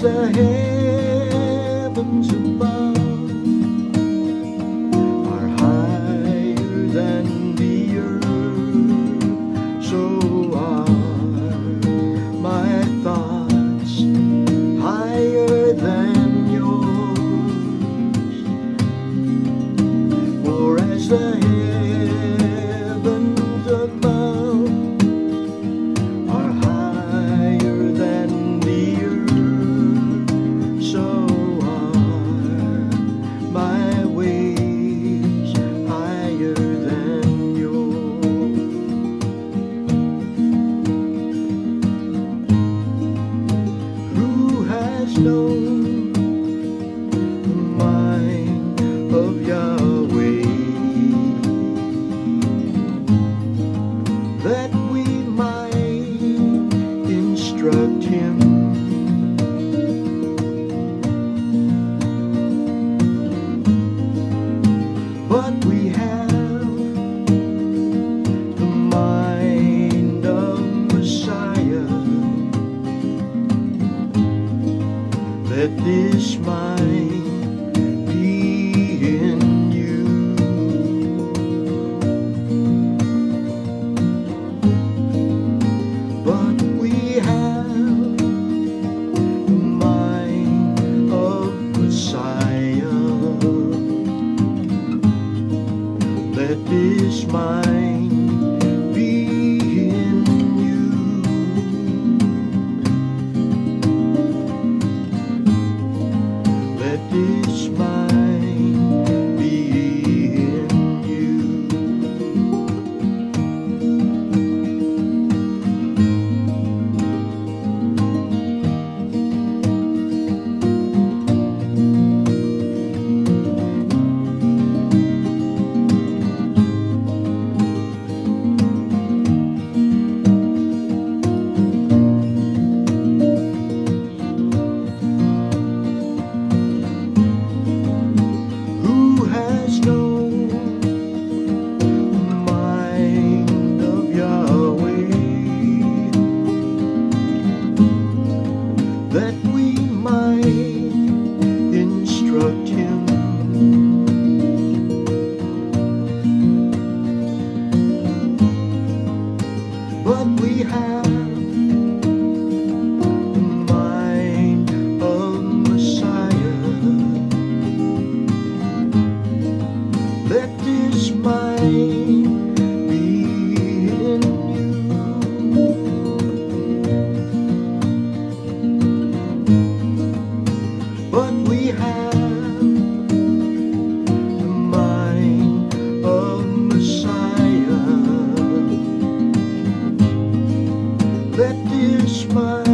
the heavens above are higher than the earth, so are my thoughts higher than yours. For as the heavens above are higher than the earth, so are my ways higher than yours. Who has known the mind of Yahweh, that we might instruct him? But we have the mind of Messiah. Let this mind be in you. But we have the mind of Messiah. Let this mind be in you. Let this mind be in you. Who has known the mind of Yahweh, that we might instruct him? But we have the mind of Messiah. Let this mind be in you. But we have the mind of Messiah. Let this mind